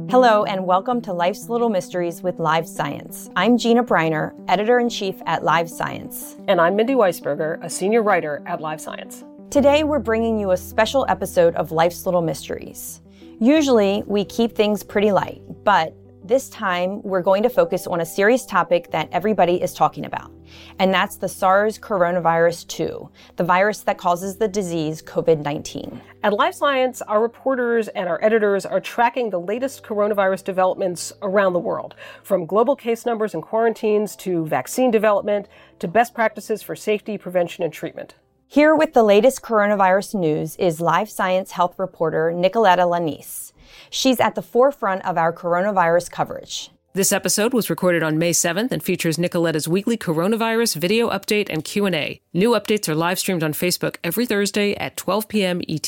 Hello and welcome to Life's Little Mysteries with Live Science. I'm Gina Briner, Editor-in-Chief at Live Science. And I'm Mindy Weisberger, a Senior Writer at Live Science. Today we're bringing you a special episode of Life's Little Mysteries. Usually we keep things pretty light, but this time we're going to focus on a serious topic that everybody is talking about, and that's the SARS coronavirus 2, the virus that causes the disease COVID-19. At Live Science, our reporters and our editors are tracking the latest coronavirus developments around the world, from global case numbers and quarantines to vaccine development to best practices for safety, prevention, and treatment. Here with the latest coronavirus news is Live Science health reporter Nicoletta Lanise. She's at the forefront of our coronavirus coverage. This episode was recorded on May 7th and features Nicoletta's weekly coronavirus video update and Q&A. New updates are live streamed on Facebook every Thursday at 12 p.m. ET.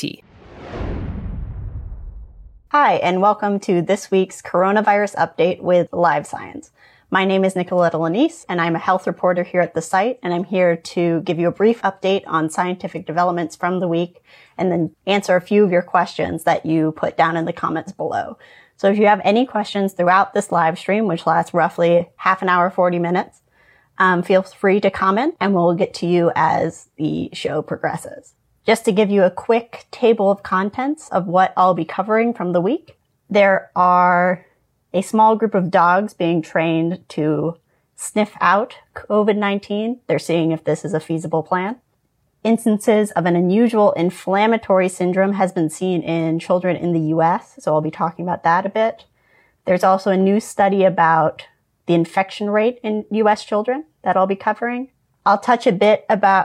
Hi, and welcome to this week's coronavirus update with Live Science. My name is Nicoletta Lanise, and I'm a health reporter here at the site, and I'm here to give you a brief update on scientific developments from the week, and then answer a few of your questions that you put down in the comments below. So if you have any questions throughout this live stream, which lasts roughly half an hour, 40 minutes, feel free to comment, and we'll get to you as the show progresses. Just to give you a quick table of contents of what I'll be covering from the week, there are a small group of dogs being trained to sniff out COVID-19. They're seeing if this is a feasible plan. Instances of an unusual inflammatory syndrome has been seen in children in the US, so I'll be talking about that a bit. There's also a new study about the infection rate in US children that I'll be covering. I'll touch a bit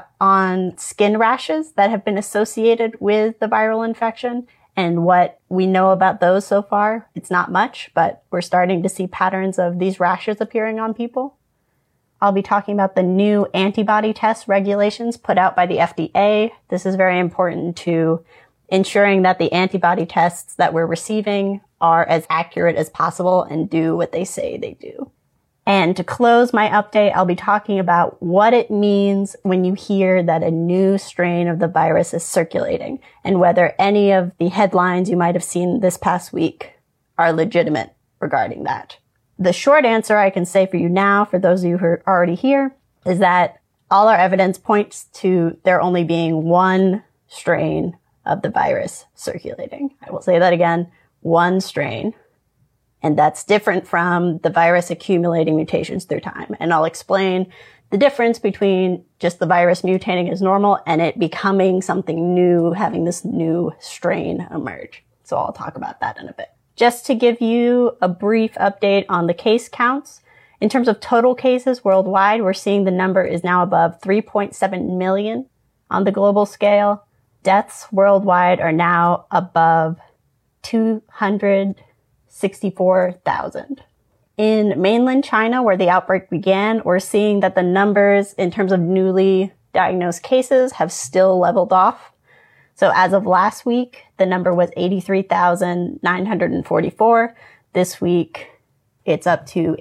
on skin rashes that have been associated with the viral infection and what we know about those so far. It's not much, but we're starting to see patterns of these rashes appearing on people. I'll be talking about the new antibody test regulations put out by the FDA. This is very important to ensuring that the antibody tests that we're receiving are as accurate as possible and do what they say they do. And to close my update, I'll be talking about what it means when you hear that a new strain of the virus is circulating and whether any of the headlines you might have seen this past week are legitimate regarding that. The short answer I can say for you now, for those of you who are already here, is that all our evidence points to there only being one strain of the virus circulating. I will say that again, one strain. And that's different from the virus accumulating mutations through time. And I'll explain the difference between just the virus mutating as normal and it becoming something new, having this new strain emerge. So I'll talk about that in a bit. Just to give you a brief update on the case counts, in terms of total cases worldwide, we're seeing the number is now above 3.7 million on the global scale. Deaths worldwide are now above 264,000. In mainland China, where the outbreak began, we're seeing that the numbers in terms of newly diagnosed cases have still leveled off. So as of last week, the number was 83,944. This week, it's up to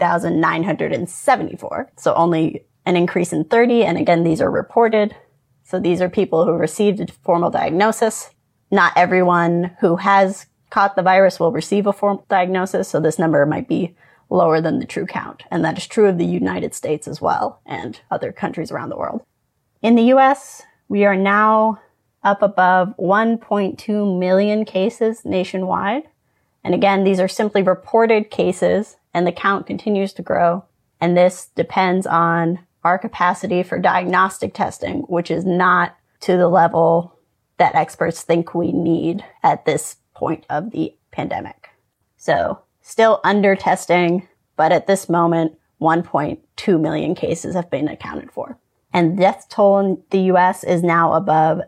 83,974. So only an increase in 30. And again, these are reported. So these are people who received a formal diagnosis. Not everyone who has caught the virus will receive a formal diagnosis. So this number might be lower than the true count. And that is true of the United States as well and other countries around the world. In the US, we are now up above 1.2 million cases nationwide. And again, these are simply reported cases and the count continues to grow. And this depends on our capacity for diagnostic testing, which is not to the level that experts think we need at this point of the pandemic. So still under testing, but at this moment, 1.2 million cases have been accounted for. And death toll in the US is now above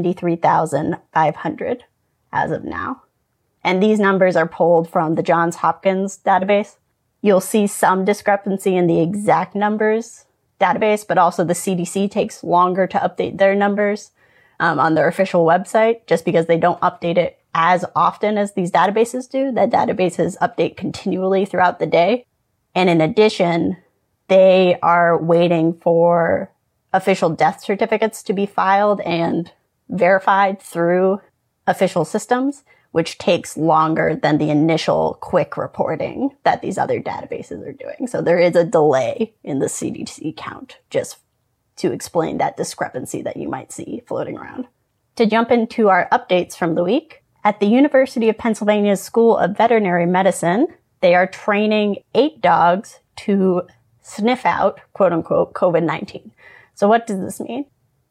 73,500 as of now. And these numbers are pulled from the Johns Hopkins database. You'll see some discrepancy in the exact numbers database, but also the CDC takes longer to update their numbers on their official website, just because they don't update it as often as these databases do. That databases update continually throughout the day. And in addition, they are waiting for official death certificates to be filed and verified through official systems, which takes longer than the initial quick reporting that these other databases are doing. So there is a delay in the CDC count, just to explain that discrepancy that you might see floating around. To jump into our updates from the week, at the University of Pennsylvania's School of Veterinary Medicine, they are training 8 dogs to sniff out, quote unquote, COVID-19. So what does this mean?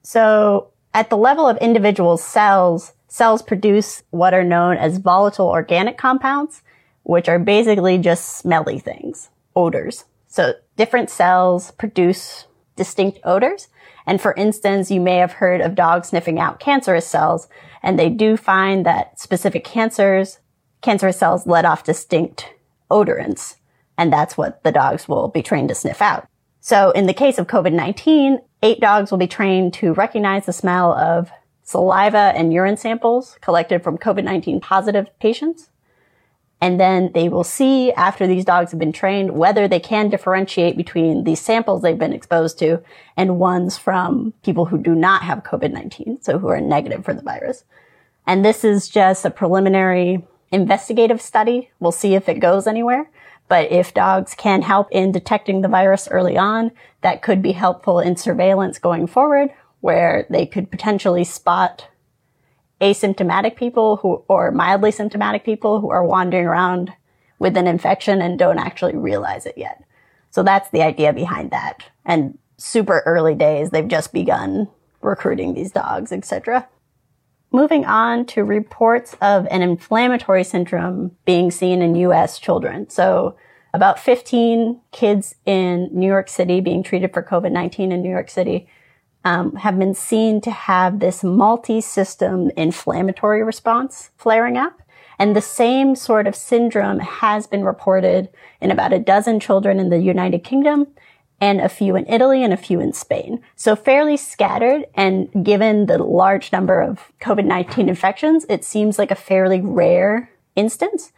So at the level of individual cells produce what are known as volatile organic compounds, which are basically just smelly things, odors. So different cells produce distinct odors. And for instance, you may have heard of dogs sniffing out cancerous cells, and they do find that specific cancerous cells let off distinct odorants. And that's what the dogs will be trained to sniff out. So in the case of COVID-19, 8 dogs will be trained to recognize the smell of saliva and urine samples collected from COVID-19 positive patients. And then they will see, after these dogs have been trained, whether they can differentiate between these samples they've been exposed to and ones from people who do not have COVID-19, so who are negative for the virus. And this is just a preliminary investigative study. We'll see if it goes anywhere. But if dogs can help in detecting the virus early on, that could be helpful in surveillance going forward, where they could potentially spot asymptomatic people or mildly symptomatic people who are wandering around with an infection and don't actually realize it yet. So that's the idea behind that. And super early days, they've just begun recruiting these dogs, etc. Moving on to reports of an inflammatory syndrome being seen in U.S. children. So about 15 kids in New York City being treated for COVID-19 in New York City have been seen to have this multi-system inflammatory response flaring up. And the same sort of syndrome has been reported in about a dozen children in the United Kingdom, and a few in Italy and a few in Spain. So fairly scattered, and given the large number of COVID-19 infections, it seems like a fairly rare instance.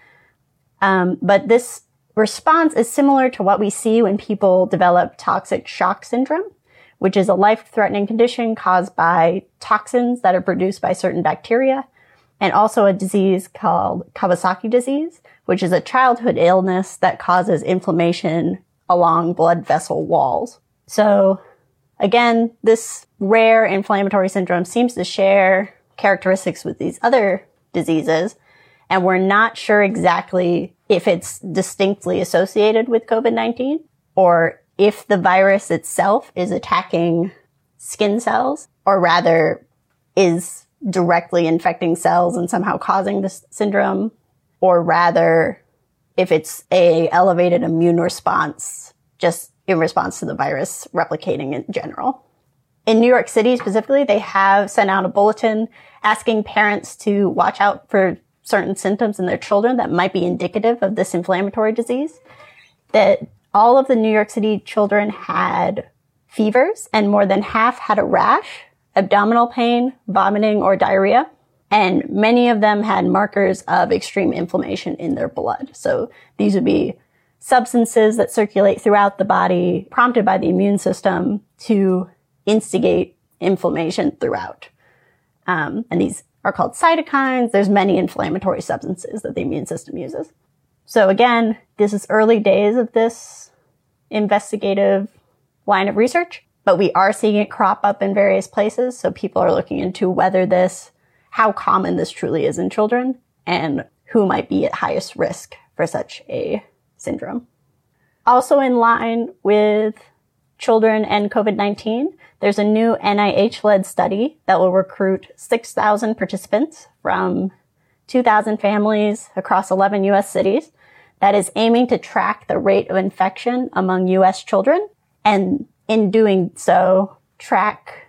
But this response is similar to what we see when people develop toxic shock syndrome, which is a life-threatening condition caused by toxins that are produced by certain bacteria, and also a disease called Kawasaki disease, which is a childhood illness that causes inflammation along blood vessel walls. So again, this rare inflammatory syndrome seems to share characteristics with these other diseases, and we're not sure exactly if it's distinctly associated with COVID-19 or if the virus itself is attacking skin cells, or rather is directly infecting cells and somehow causing this syndrome, or rather if it's a elevated immune response just in response to the virus replicating in general. In New York City specifically, they have sent out a bulletin asking parents to watch out for certain symptoms in their children that might be indicative of this inflammatory disease. That all of the New York City children had fevers, and more than half had a rash, abdominal pain, vomiting, or diarrhea. And many of them had markers of extreme inflammation in their blood. So these would be substances that circulate throughout the body, prompted by the immune system to instigate inflammation throughout. And these are called cytokines. There's many inflammatory substances that the immune system uses. So again, this is early days of this investigative line of research, but we are seeing it crop up in various places. So people are looking into how common this truly is in children, and who might be at highest risk for such a syndrome. Also in line with children and COVID-19, there's a new NIH-led study that will recruit 6,000 participants from 2,000 families across 11 U.S. cities that is aiming to track the rate of infection among U.S. children, and in doing so, track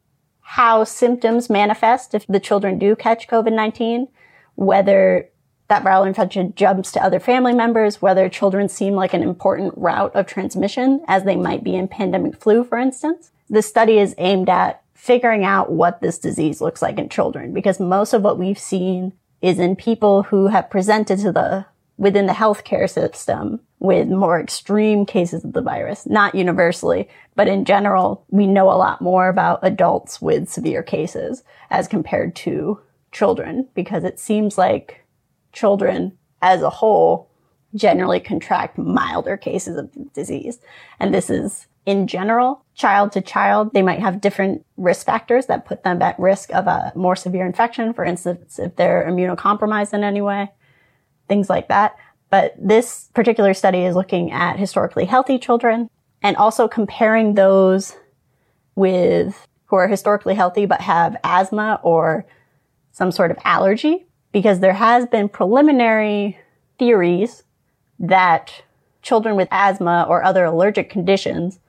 how symptoms manifest if the children do catch COVID-19, whether that viral infection jumps to other family members, whether children seem like an important route of transmission, as they might be in pandemic flu, for instance. The study is aimed at figuring out what this disease looks like in children, because most of what we've seen is in people who have presented within the healthcare system with more extreme cases of the virus, not universally, but in general, we know a lot more about adults with severe cases as compared to children, because it seems like children as a whole generally contract milder cases of the disease. And this is, in general, child to child. They might have different risk factors that put them at risk of a more severe infection. For instance, if they're immunocompromised in any way, things like that. But this particular study is looking at historically healthy children and also comparing those with who are historically healthy but have asthma or some sort of allergy, because there has been preliminary theories that children with asthma or other allergic conditions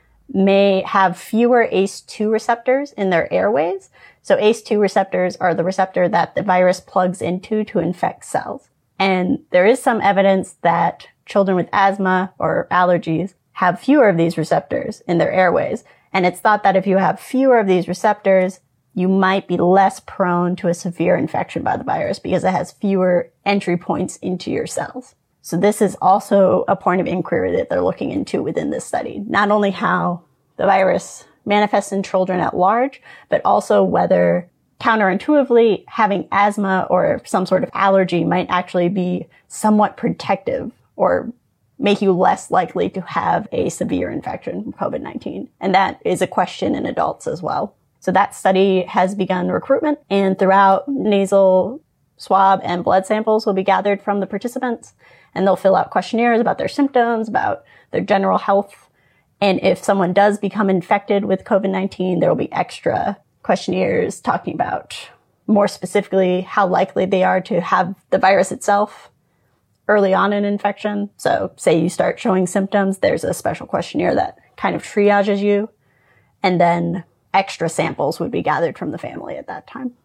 may have fewer ACE2 receptors in their airways. So ACE2 receptors are the receptor that the virus plugs into to infect cells. And there is some evidence that children with asthma or allergies have fewer of these receptors in their airways. And it's thought that if you have fewer of these receptors, you might be less prone to a severe infection by the virus because it has fewer entry points into your cells. So this is also a point of inquiry that they're looking into within this study. Not only how the virus manifests in children at large, but also whether counterintuitively having asthma or some sort of allergy might actually be somewhat protective or make you less likely to have a severe infection from COVID-19. And that is a question in adults as well. So that study has begun recruitment, and throughout, nasal swab and blood samples will be gathered from the participants, and they'll fill out questionnaires about their symptoms, about their general health. And if someone does become infected with COVID-19, there will be extra questionnaires talking about more specifically how likely they are to have the virus itself early on in infection. So say you start showing symptoms, there's a special questionnaire that kind of triages you, and then extra samples would be gathered from the family at that time.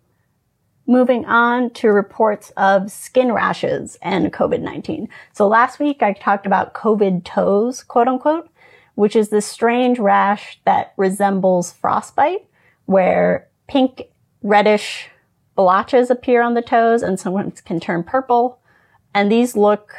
Moving on to reports of skin rashes and COVID-19. So last week I talked about COVID toes, quote unquote, which is this strange rash that resembles frostbite, where pink, reddish blotches appear on the toes and sometimes can turn purple. And these look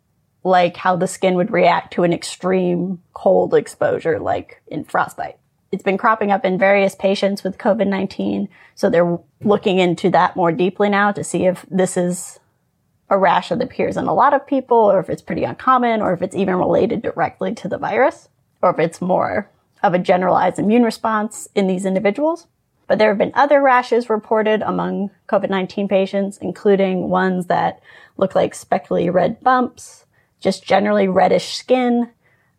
like how the skin would react to an extreme cold exposure, like in frostbite. It's been cropping up in various patients with COVID-19, so they're looking into that more deeply now to see if this is a rash that appears in a lot of people, or if it's pretty uncommon, or if it's even related directly to the virus, or if it's more of a generalized immune response in these individuals. But there have been other rashes reported among COVID-19 patients, including ones that look like speckly red bumps, just generally reddish skin,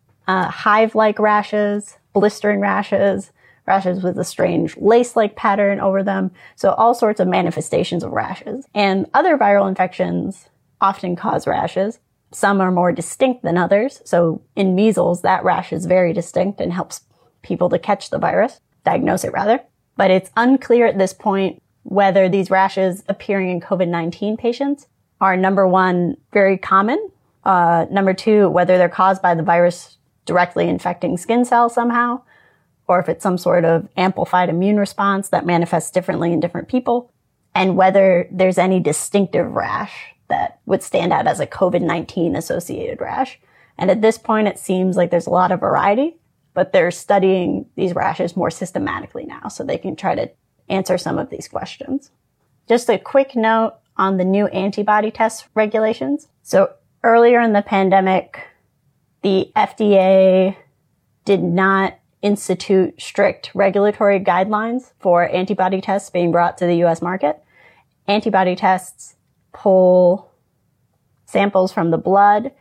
hive-like rashes, blistering rashes, rashes with a strange lace-like pattern over them. So all sorts of manifestations of rashes. And other viral infections often cause rashes. Some are more distinct than others. So in measles, that rash is very distinct and helps people to catch the virus, diagnose it rather. But it's unclear at this point whether these rashes appearing in COVID-19 patients are, number one, very common. Number two, whether they're caused by the virus directly infecting skin cells somehow, or if it's some sort of amplified immune response that manifests differently in different people, and whether there's any distinctive rash that would stand out as a COVID-19 associated rash. And at this point, it seems like there's a lot of variety, but they're studying these rashes more systematically now so they can try to answer some of these questions. Just a quick note on the new antibody test regulations. So earlier in the pandemic, the FDA did not institute strict regulatory guidelines for antibody tests being brought to the U.S. market. Antibody tests pull samples from the blood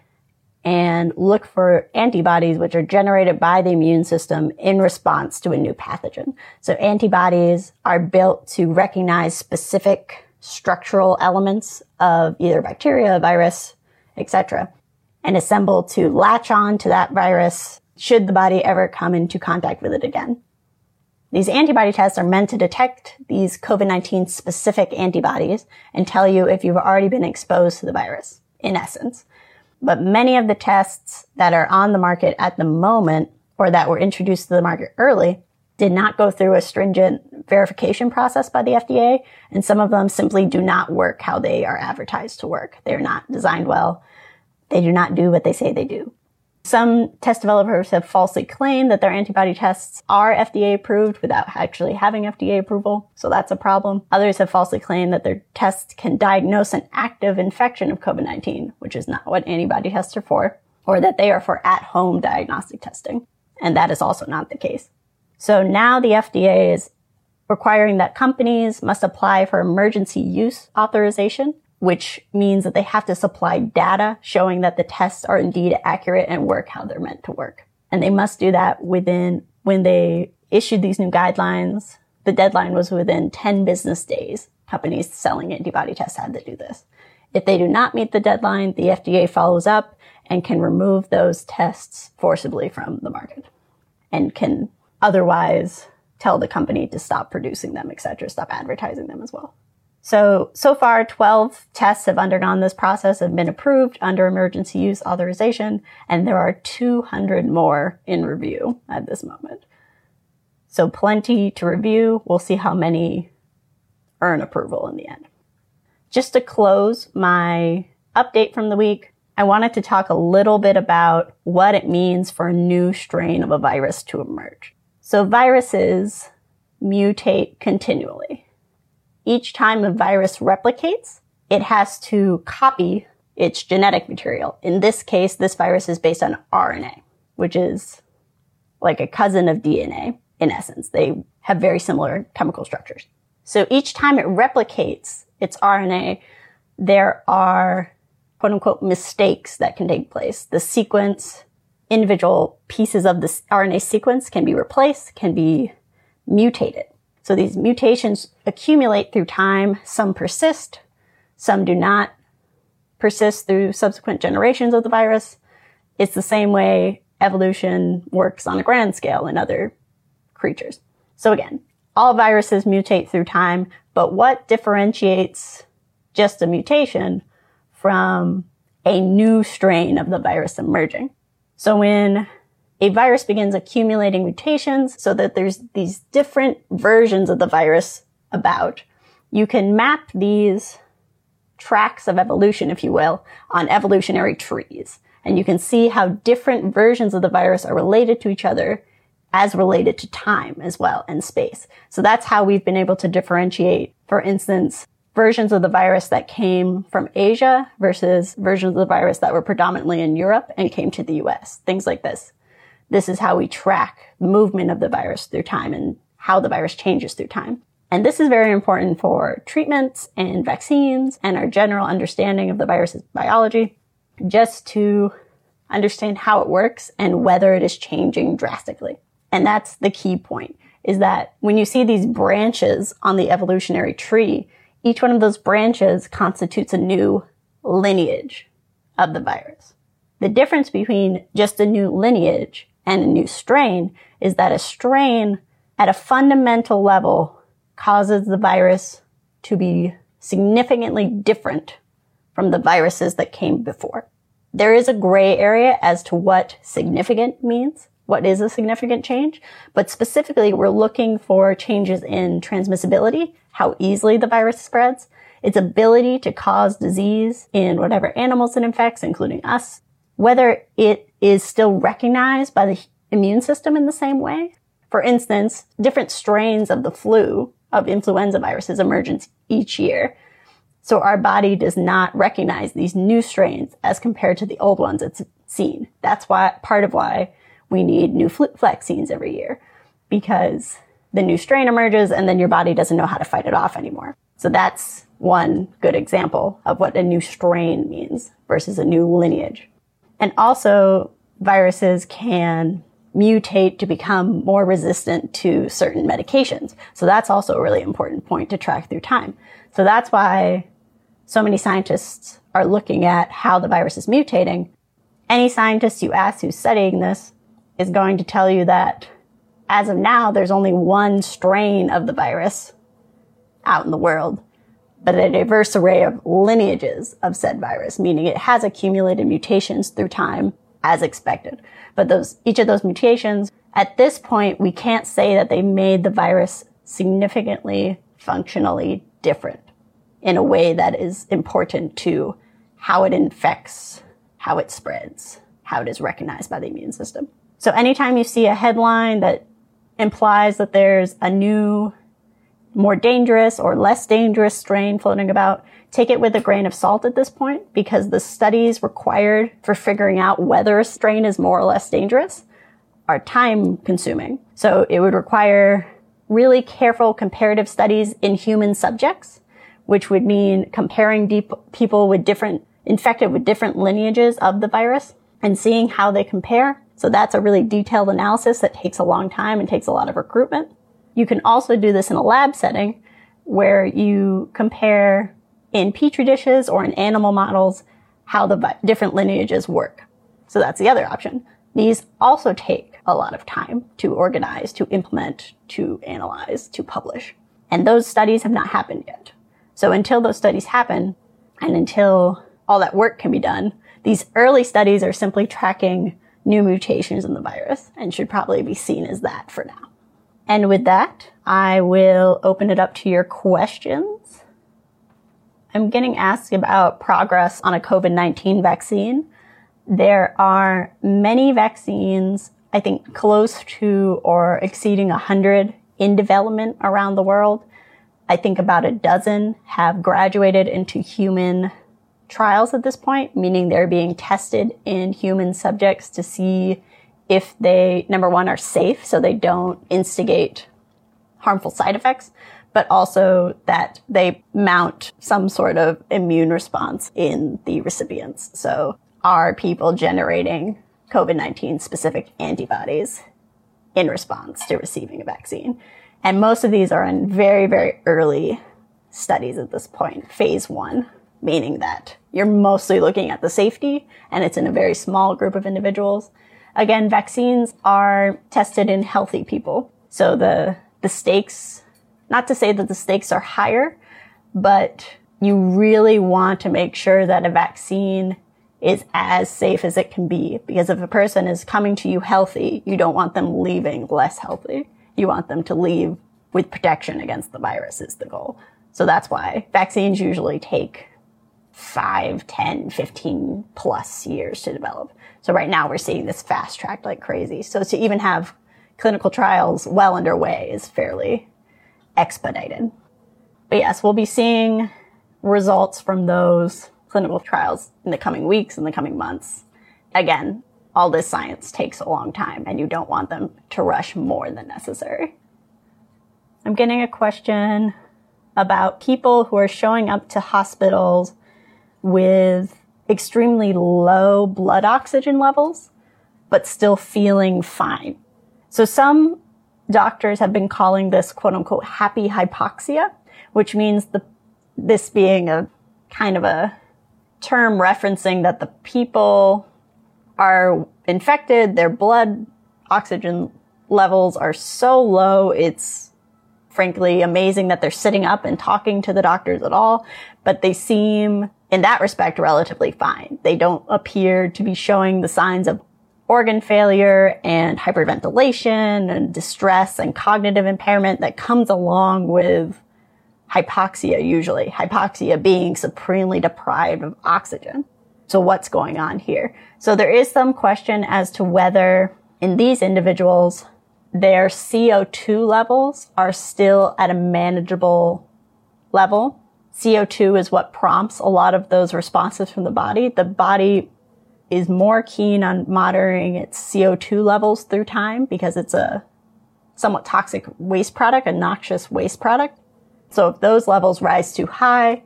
and look for antibodies which are generated by the immune system in response to a new pathogen. So antibodies are built to recognize specific structural elements of either bacteria, virus, etc., and assemble to latch on to that virus should the body ever come into contact with it again. These antibody tests are meant to detect these COVID-19 specific antibodies and tell you if you've already been exposed to the virus, in essence. But many of the tests that are on the market at the moment, or that were introduced to the market early, did not go through a stringent verification process by the FDA, and some of them simply do not work how they are advertised to work. They're not designed well. They do not do what they say they do. Some test developers have falsely claimed that their antibody tests are FDA approved without actually having FDA approval, so that's a problem. Others have falsely claimed that their tests can diagnose an active infection of COVID-19, which is not what antibody tests are for, or that they are for at-home diagnostic testing, and that is also not the case. So now the FDA is requiring that companies must apply for emergency use authorization, which means that they have to supply data showing that the tests are indeed accurate and work how they're meant to work. And they must do that when they issued these new guidelines, the deadline was within 10 business days. Companies selling antibody tests had to do this. If they do not meet the deadline, the FDA follows up and can remove those tests forcibly from the market and can otherwise tell the company to stop producing them, etc., stop advertising them as well. So far, 12 tests have undergone this process, have been approved under emergency use authorization, and there are 200 more in review at this moment. So plenty to review. We'll see how many earn approval in the end. Just to close my update from the week, I wanted to talk a little bit about what it means for a new strain of a virus to emerge. So viruses mutate continually. Each time a virus replicates, it has to copy its genetic material. In this case, this virus is based on RNA, which is like a cousin of DNA in essence. They have very similar chemical structures. So each time it replicates its RNA, there are quote unquote mistakes that can take place. The sequence, individual pieces of the RNA sequence can be replaced, can be mutated. So these mutations accumulate through time. Some persist, some do not persist through subsequent generations of the virus. It's the same way evolution works on a grand scale in other creatures. So again, all viruses mutate through time, but what differentiates just a mutation from a new strain of the virus emerging? So when a virus begins accumulating mutations so that there's these different versions of the virus about, you can map these tracks of evolution, if you will, on evolutionary trees. And you can see how different versions of the virus are related to each other as related to time as well and space. So that's how we've been able to differentiate, for instance, versions of the virus that came from Asia versus versions of the virus that were predominantly in Europe and came to the US, things like this. This is how we track the movement of the virus through time and how the virus changes through time. And this is very important for treatments and vaccines and our general understanding of the virus's biology, just to understand how it works and whether it is changing drastically. And that's the key point, is that when you see these branches on the evolutionary tree, each one of those branches constitutes a new lineage of the virus. The difference between just a new lineage and a new strain is that a strain at a fundamental level causes the virus to be significantly different from the viruses that came before. There is a gray area as to what significant means, what is a significant change, but specifically we're looking for changes in transmissibility, how easily the virus spreads, its ability to cause disease in whatever animals it infects, including us, whether it is still recognized by the immune system in the same way. For instance, different strains of the flu, of influenza viruses, emerge each year. So our body does not recognize these new strains as compared to the old ones it's seen. That's part of why we need new flu vaccines every year, because the new strain emerges and then your body doesn't know how to fight it off anymore. So that's one good example of what a new strain means versus a new lineage. And also, viruses can mutate to become more resistant to certain medications. So that's also a really important point to track through time. So that's why so many scientists are looking at how the virus is mutating. Any scientist you ask who's studying this is going to tell you that as of now, there's only one strain of the virus out in the world, but a diverse array of lineages of said virus, meaning it has accumulated mutations through time as expected. But each of those mutations, at this point, we can't say that they made the virus significantly functionally different in a way that is important to how it infects, how it spreads, how it is recognized by the immune system. So anytime you see a headline that implies that there's a new, more dangerous or less dangerous strain floating about, take it with a grain of salt at this point, because the studies required for figuring out whether a strain is more or less dangerous are time consuming. So it would require really careful comparative studies in human subjects, which would mean comparing people with infected with different lineages of the virus and seeing how they compare. So that's a really detailed analysis that takes a long time and takes a lot of recruitment. You can also do this in a lab setting where you compare in petri dishes or in animal models how the different lineages work. So that's the other option. These also take a lot of time to organize, to implement, to analyze, to publish. And those studies have not happened yet. So until those studies happen, and until all that work can be done, these early studies are simply tracking new mutations in the virus and should probably be seen as that for now. And with that, I will open it up to your questions. I'm getting asked about progress on a COVID-19 vaccine. There are many vaccines, I think close to or exceeding 100 in development around the world. I think about a dozen have graduated into human trials at this point, meaning they're being tested in human subjects to see if they, number one, are safe so they don't instigate harmful side effects, but also that they mount some sort of immune response in the recipients. So are people generating COVID-19 specific antibodies in response to receiving a vaccine? And most of these are in very, very early studies at this point, phase 1, meaning that you're mostly looking at the safety and it's in a very small group of individuals. Again, vaccines are tested in healthy people. So the stakes, not to say that the stakes are higher, but you really want to make sure that a vaccine is as safe as it can be. Because if a person is coming to you healthy, you don't want them leaving less healthy. You want them to leave with protection against the virus is the goal. So that's why vaccines usually take 5, 10, 15 plus years to develop. So right now we're seeing this fast tracked like crazy. So to even have clinical trials well underway is fairly expedited. But yes, we'll be seeing results from those clinical trials in the coming weeks, in the coming months. Again, all this science takes a long time and you don't want them to rush more than necessary. I'm getting a question about people who are showing up to hospitals with extremely low blood oxygen levels, but still feeling fine. So some doctors have been calling this quote unquote happy hypoxia, which means this being a kind of a term referencing that the people are infected, their blood oxygen levels are so low, it's frankly amazing that they're sitting up and talking to the doctors at all, but they seem, in that respect, relatively fine. They don't appear to be showing the signs of organ failure and hyperventilation and distress and cognitive impairment that comes along with hypoxia usually. Hypoxia being supremely deprived of oxygen. So what's going on here? So there is some question as to whether in these individuals, their CO2 levels are still at a manageable level. CO2 is what prompts a lot of those responses from the body. The body is more keen on monitoring its CO2 levels through time because it's a somewhat toxic waste product, a noxious waste product. So if those levels rise too high,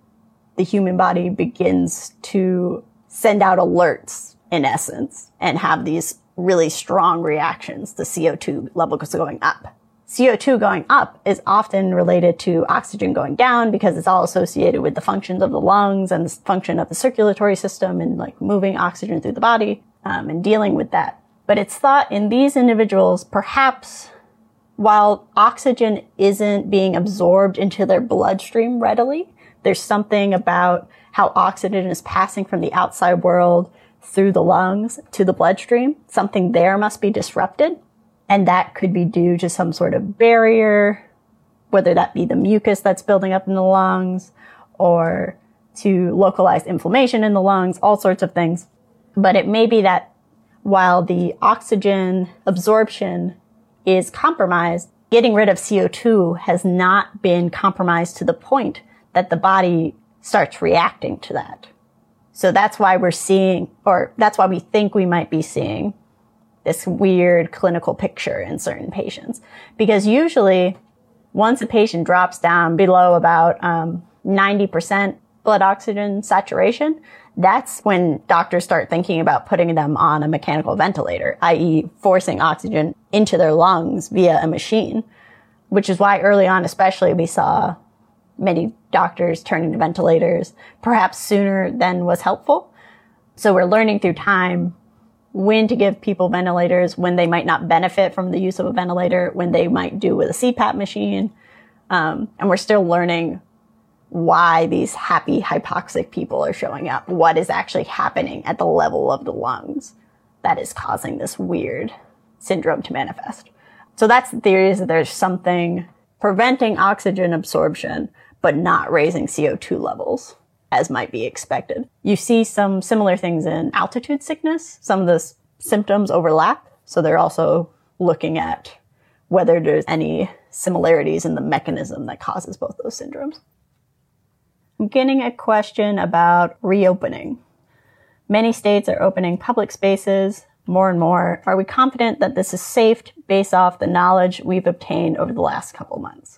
the human body begins to send out alerts, in essence, and have these really strong reactions to CO2 levels going up. CO2 going up is often related to oxygen going down because it's all associated with the functions of the lungs and the function of the circulatory system and like moving oxygen through the body and dealing with that. But it's thought in these individuals, perhaps while oxygen isn't being absorbed into their bloodstream readily, there's something about how oxygen is passing from the outside world through the lungs to the bloodstream. Something there must be disrupted. And that could be due to some sort of barrier, whether that be the mucus that's building up in the lungs or to localized inflammation in the lungs, all sorts of things. But it may be that while the oxygen absorption is compromised, getting rid of CO2 has not been compromised to the point that the body starts reacting to that. So that's why we're seeing, or that's why we think we might be seeing this weird clinical picture in certain patients. Because usually, once a patient drops down below about 90% blood oxygen saturation, that's when doctors start thinking about putting them on a mechanical ventilator, i.e. forcing oxygen into their lungs via a machine, which is why early on especially we saw many doctors turning to ventilators perhaps sooner than was helpful. So we're learning through time when to give people ventilators, when they might not benefit from the use of a ventilator, when they might do with a CPAP machine. And we're still learning why these happy hypoxic people are showing up, what is actually happening at the level of the lungs that is causing this weird syndrome to manifest. So that's the theory, is that there's something preventing oxygen absorption, but not raising CO2 levels, as might be expected. You see some similar things in altitude sickness. Some of the symptoms overlap, so they're also looking at whether there's any similarities in the mechanism that causes both those syndromes. I'm getting a question about reopening. Many states are opening public spaces more and more. Are we confident that this is safe based off the knowledge we've obtained over the last couple months?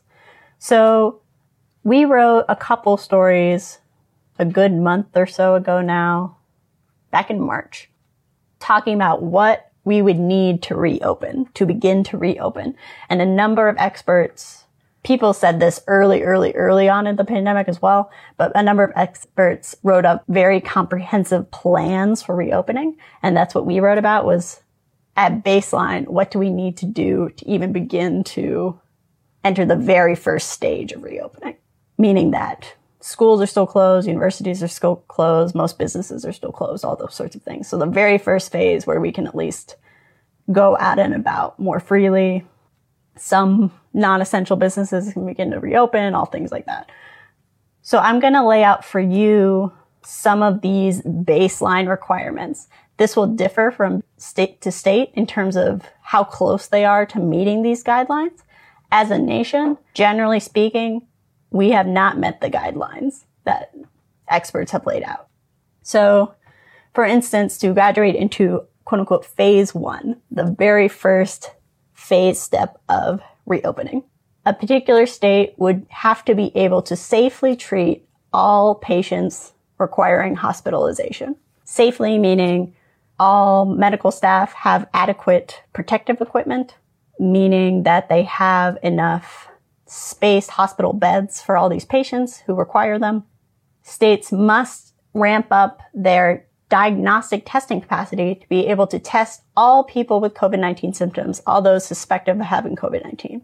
So we wrote a couple stories a good month or so ago now, back in March, talking about what we would need to reopen, to begin to reopen. And a number of experts, people said this early on in the pandemic as well, but a number of experts wrote up very comprehensive plans for reopening. And that's what we wrote about, was at baseline, what do we need to do to even begin to enter the very first stage of reopening? Meaning that schools are still closed, universities are still closed, most businesses are still closed, all those sorts of things. So the very first phase where we can at least go out and about more freely. Some non-essential businesses can begin to reopen, all things like that. So I'm going to lay out for you some of these baseline requirements. This will differ from state to state in terms of how close they are to meeting these guidelines. As a nation, generally speaking, we have not met the guidelines that experts have laid out. So, for instance, to graduate into quote unquote phase 1, the very first phase step of reopening, a particular state would have to be able to safely treat all patients requiring hospitalization. Safely meaning all medical staff have adequate protective equipment, meaning that they have enough spaced hospital beds for all these patients who require them. States must ramp up their diagnostic testing capacity to be able to test all people with COVID-19 symptoms, all those suspected of having COVID-19.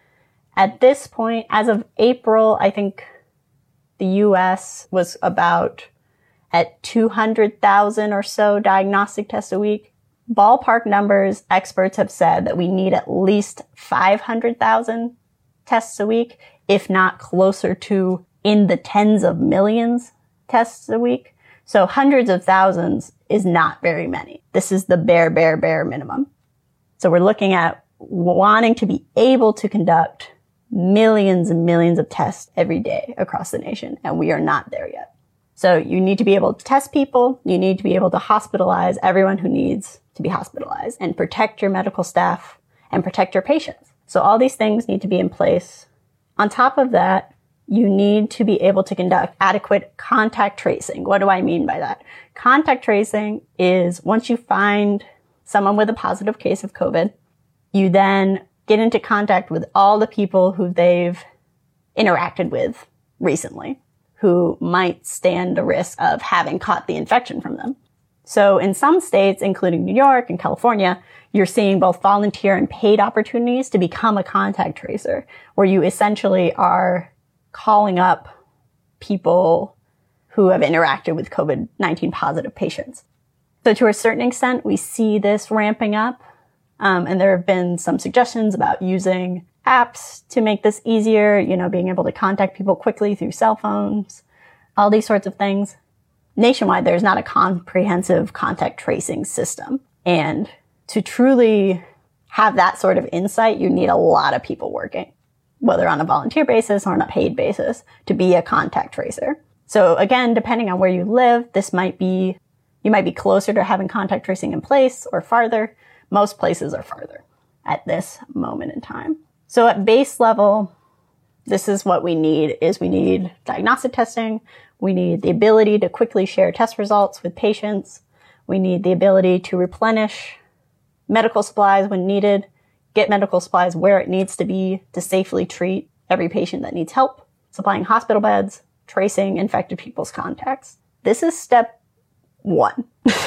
At this point, as of April, I think the US was about at 200,000 or so diagnostic tests a week. Ballpark numbers, experts have said that we need at least 500,000 tests a week, if not closer to in the tens of millions tests a week. So hundreds of thousands is not very many. This is the bare minimum. So we're looking at wanting to be able to conduct millions and millions of tests every day across the nation, and we are not there yet. So you need to be able to test people, you need to be able to hospitalize everyone who needs to be hospitalized, and protect your medical staff and protect your patients. So all these things need to be in place. On top of that, you need to be able to conduct adequate contact tracing. What do I mean by that? Contact tracing is once you find someone with a positive case of COVID, you then get into contact with all the people who they've interacted with recently, who might stand a risk of having caught the infection from them. So in some states, including New York and California, you're seeing both volunteer and paid opportunities to become a contact tracer, where you essentially are calling up people who have interacted with COVID-19 positive patients. So to a certain extent, we see this ramping up. And there have been some suggestions about using apps to make this easier, being able to contact people quickly through cell phones, all these sorts of things. Nationwide, there's not a comprehensive contact tracing system. And to truly have that sort of insight, you need a lot of people working, whether on a volunteer basis or on a paid basis, to be a contact tracer. So again, depending on where you live, you might be closer to having contact tracing in place or farther. Most places are farther at this moment in time. So at base level, this is what we need diagnostic testing. We need the ability to quickly share test results with patients. We need the ability to replenish medical supplies when needed, get medical supplies where it needs to be to safely treat every patient that needs help, supplying hospital beds, tracing infected people's contacts. This is step 1.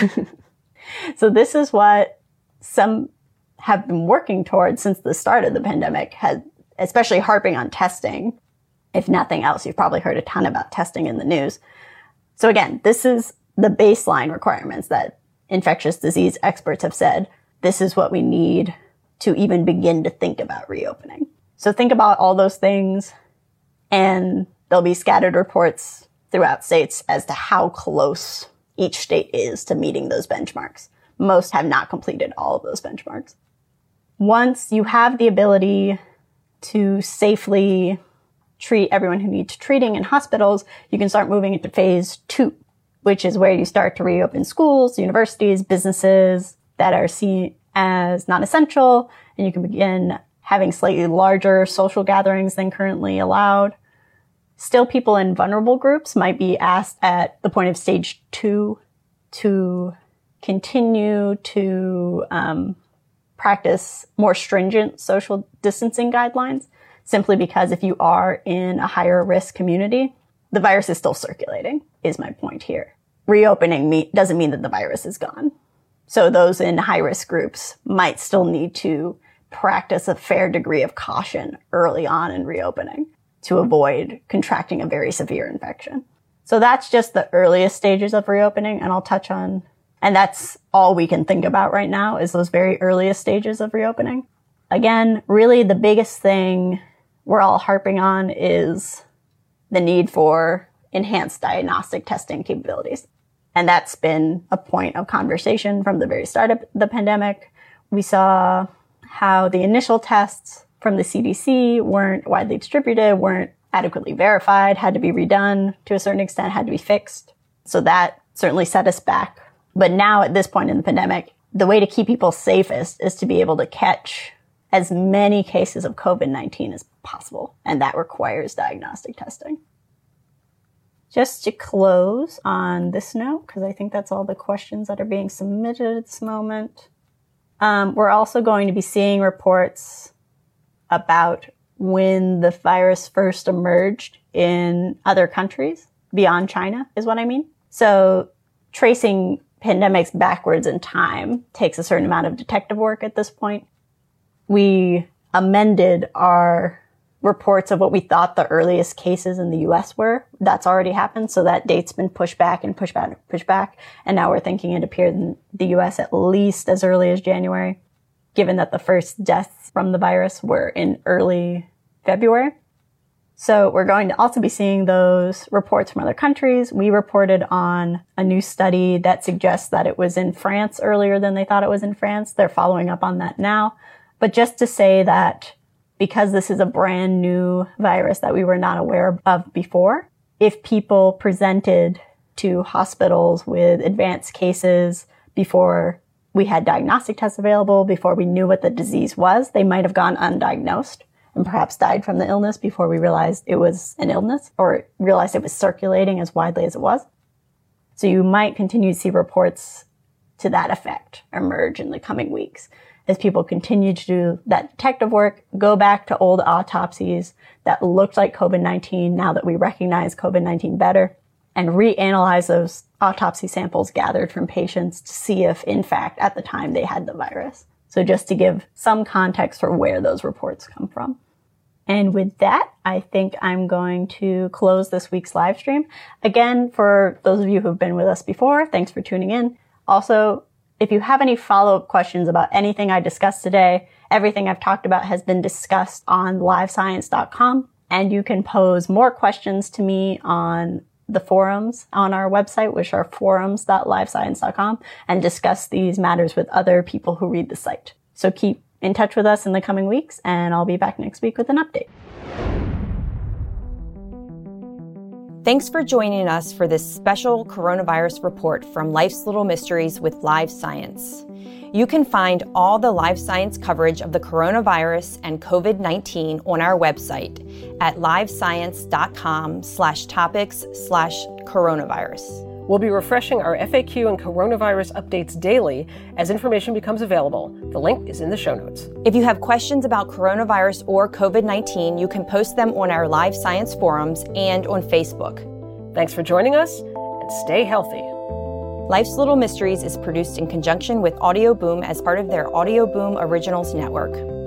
So this is what some have been working towards since the start of the pandemic, especially harping on testing. If nothing else, you've probably heard a ton about testing in the news. So again, this is the baseline requirements that infectious disease experts have said. This is what we need to even begin to think about reopening. So think about all those things, and there'll be scattered reports throughout states as to how close each state is to meeting those benchmarks. Most have not completed all of those benchmarks. Once you have the ability to safely treat everyone who needs treating in hospitals, you can start moving into phase 2, which is where you start to reopen schools, universities, businesses that are seen as non-essential, and you can begin having slightly larger social gatherings than currently allowed. Still, people in vulnerable groups might be asked at the point of stage 2 to continue to practice more stringent social distancing guidelines, simply because if you are in a higher risk community, the virus is still circulating, is my point here. Reopening doesn't mean that the virus is gone. So those in high risk groups might still need to practice a fair degree of caution early on in reopening to avoid contracting a very severe infection. So that's just the earliest stages of reopening, and I'll touch on, and that's all we can think about right now is those very earliest stages of reopening. Again, really the biggest thing we're all harping on is the need for enhanced diagnostic testing capabilities. And that's been a point of conversation from the very start of the pandemic. We saw how the initial tests from the CDC weren't widely distributed, weren't adequately verified, had to be redone to a certain extent, had to be fixed. So that certainly set us back. But now at this point in the pandemic, the way to keep people safest is to be able to catch as many cases of COVID-19 as possible. And that requires diagnostic testing. Just to close on this note, because I think that's all the questions that are being submitted at this moment. We're also going to be seeing reports about when the virus first emerged in other countries beyond China, is what I mean. So tracing pandemics backwards in time takes a certain amount of detective work at this point. We amended our reports of what we thought the earliest cases in the US were. That's already happened. So that date's been pushed back and pushed back and pushed back. And now we're thinking it appeared in the US at least as early as January, given that the first deaths from the virus were in early February. So we're going to also be seeing those reports from other countries. We reported on a new study that suggests that it was in France earlier than they thought it was in France. They're following up on that now. But just to say that because this is a brand new virus that we were not aware of before, if people presented to hospitals with advanced cases before we had diagnostic tests available, before we knew what the disease was, they might have gone undiagnosed and perhaps died from the illness before we realized it was an illness or realized it was circulating as widely as it was. So you might continue to see reports to that effect emerge in the coming weeks as people continue to do that detective work, go back to old autopsies that looked like COVID-19 now that we recognize COVID-19 better, and reanalyze those autopsy samples gathered from patients to see if, in fact, at the time they had the virus. So just to give some context for where those reports come from. And with that, I think I'm going to close this week's live stream. Again, for those of you who've been with us before, thanks for tuning in. Also, if you have any follow-up questions about anything I discussed today, everything I've talked about has been discussed on livescience.com, and you can pose more questions to me on the forums on our website, which are forums.livescience.com, and discuss these matters with other people who read the site. So keep in touch with us in the coming weeks, and I'll be back next week with an update. Thanks for joining us for this special coronavirus report from Life's Little Mysteries with Live Science. You can find all the Live Science coverage of the coronavirus and COVID-19 on our website at livescience.com/topics/coronavirus. We'll be refreshing our FAQ and coronavirus updates daily as information becomes available. The link is in the show notes. If you have questions about coronavirus or COVID-19, you can post them on our Live Science forums and on Facebook. Thanks for joining us, and stay healthy. Life's Little Mysteries is produced in conjunction with Audio Boom as part of their Audio Boom Originals Network.